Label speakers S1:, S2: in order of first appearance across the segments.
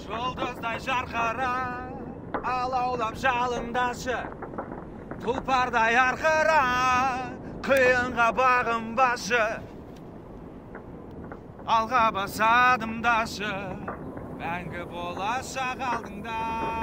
S1: Жұлдыздай жарқыра алаулап жалындашы, тұлпардай арқыра қиынға бағынбашы, алға бас адымдашы, мәңгі болашақ алдыңда.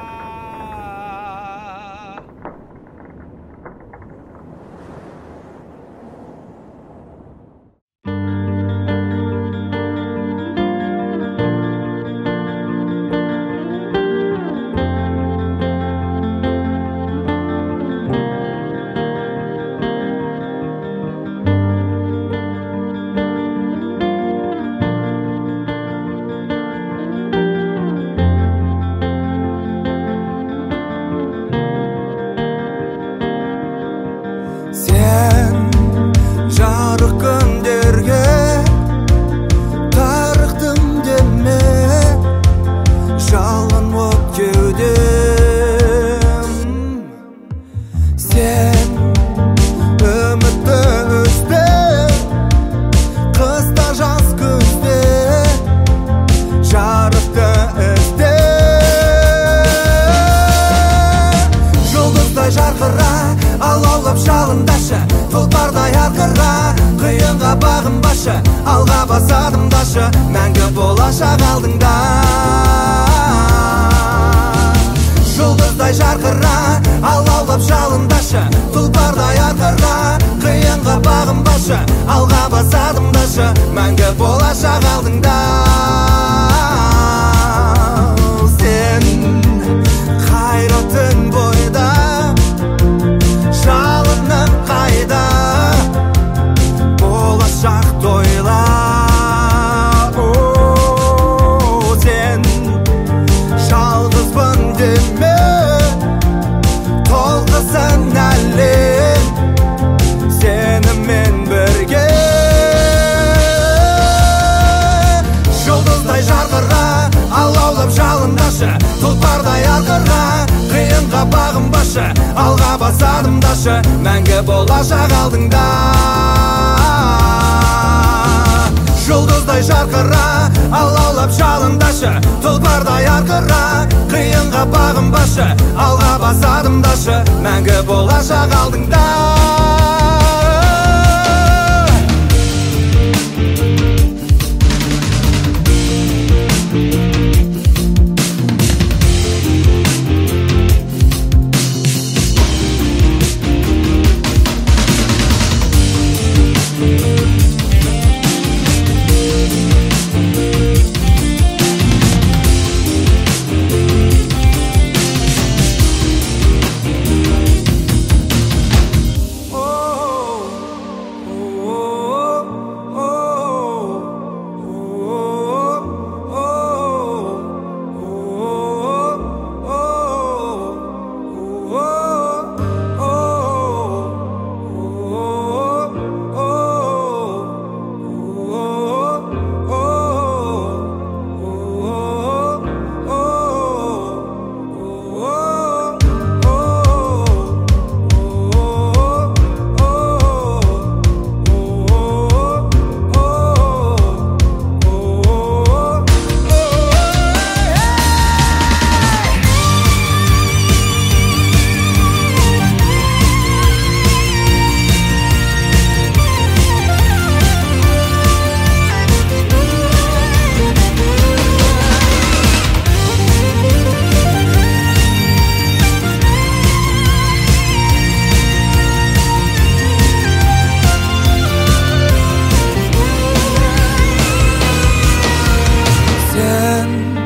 S2: Тұлпардай арқыра қиынға бағынбашы, алға бас адымдашы, мәңгі болашақ алдыңда. Жұлдыздай жарқыра алаулап жалындашы, тұлпардай арқыра қиынға бағынбашы, алға бас адымдашы, мәңгі болашақ алдыңда. Сен қайратың бойда, жалының қайда, болашақ тойла. Сен жалғызбын деме, толқысын әлем сенімен бірге. Жұлдыздай жарқыра алаулап жалындашы, тұлпардай арқыра қиынға бағынбашы, алға бас адымдашы, мәңгі болашақ алдыңда. Жұлдыздай жарқыра алаулап жалындашы, тұлпардай арқыра қиынға бағынбашы, алға бас адымдашы, мәңгі болашақ алдыңда. Sen